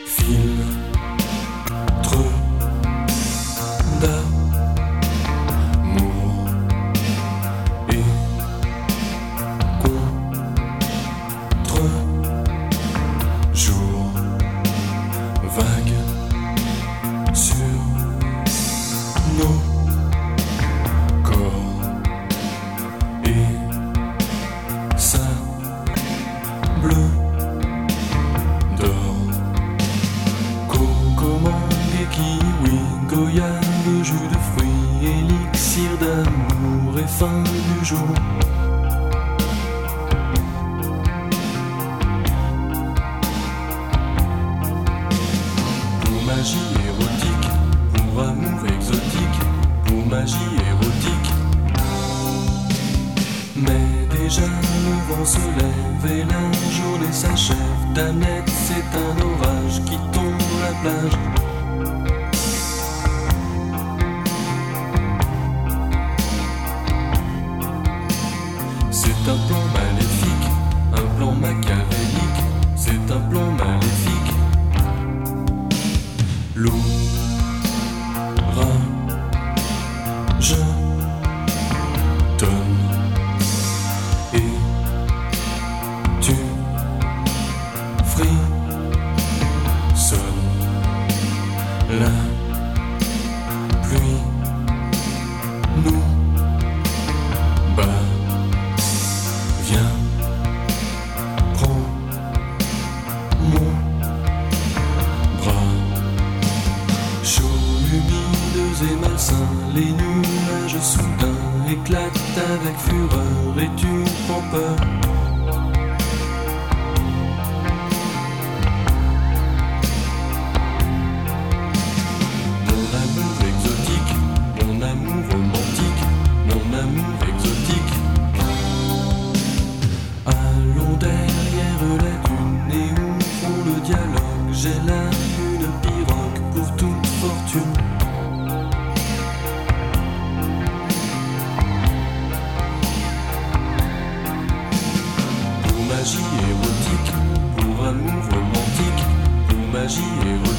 filtre d'amour et contre-jour vague sur nos corps et sable d'or. Coco, mangue et kiwi, goyave, jus de fruits, élixir d'amour et fin du jour. Pour magie érotique, pour amour exotique, pour magie érotique. Mais déjà le vent se lève et la journée s'achève. Danette, c'est un orage qui tombe à la plage. C'est un plan maléfique, un plan machiavélique. C'est un plan maléfique. L'orage tonne et tu frissonnes. La pluie nous bat. Viens, prends mon bras. Chaud, humide et malsain, les nuages soudain éclatent avec fureur et tu prends peur. Mon amour exotique, mon amour romantique, mon amour exotique. Allons derrière la dune et ouvrons le dialogue. J'ai là une pirogue pour toute fortune. Pour magie érotique, pour amour romantique, pour magie érotique.